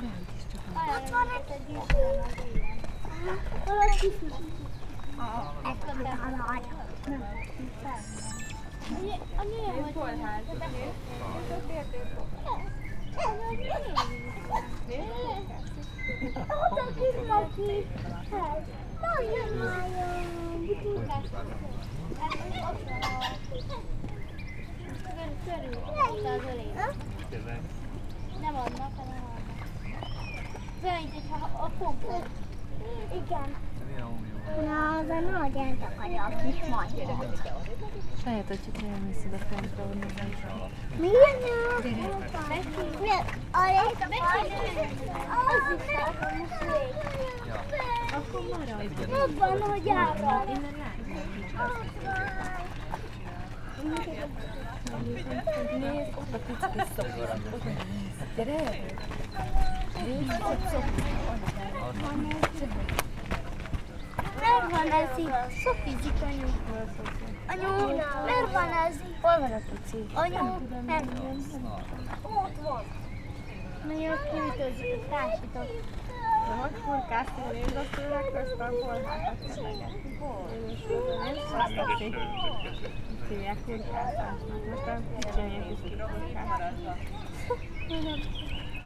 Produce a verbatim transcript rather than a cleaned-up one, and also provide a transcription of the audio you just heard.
Ott van egy gyűjtően az ilyen. Valaki ezt a nagy. A nő, hogy kórház. Ott a kis Maki. Nagyon nagyon. Butulkás. Körül. Az ölébe. Nem adnak, hanem adnak. Olyan, hogyha a pompon. Igen. Na, az a nagy eltakarja a kis magyat. Lehet, hogy csak elmészed a fentre, hogy nem is. Milyen jó? Milyen? Az is Akkor maradj. ott van, hogy árad. Innen nézd, ott a pici kis szokva. Gyere! Nézd, ott szokva. Miért van ez így? Szofizik, anyu. Anyu, miért van ez így? Hol van a pici? Anyu, nem tudom. Ott van. Nagyon kiütözik a társított. De hogy furkáztunk nézdasztőre, közben kórházat kenegetünk. És azt a szép hívják furkázásnak. Most a kicsi kis furkázásnak.